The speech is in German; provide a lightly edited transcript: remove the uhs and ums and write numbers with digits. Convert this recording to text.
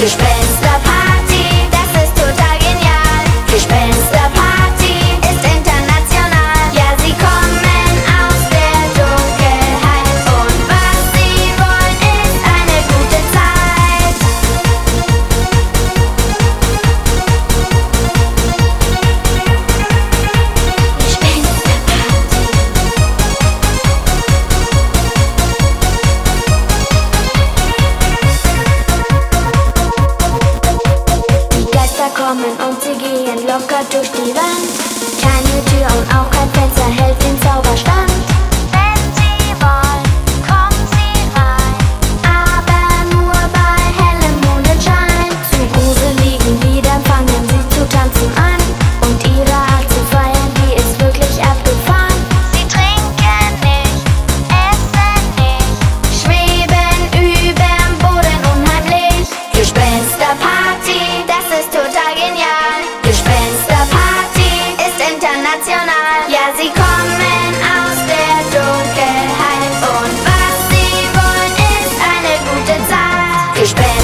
Gespensterparty, das ist total genial. Gespensterparty ist international. Ja, sie kommen aus der Dunkelheit und was sie wollen ist eine gute Zeit. Die Geister kommen und sie gehen locker durch die Wand. Keine Tür und auch kein Fenster hält den Zauberstand. Wenn sie wollen, kommen sie rein, aber nur bei hellem Mondenschein. Zu gruseligen Liedern fangen sie zu tanzen an und ihre Art zu feiern, die ist wirklich abgefahren. Sie trinken nicht, essen nicht, schweben überm Boden unheimlich. Gespensterparty, das ist total genial. Gespensterparty ist international. Ja, sie kommen aus der Dunkelheit und was sie wollen ist eine gute Zeit.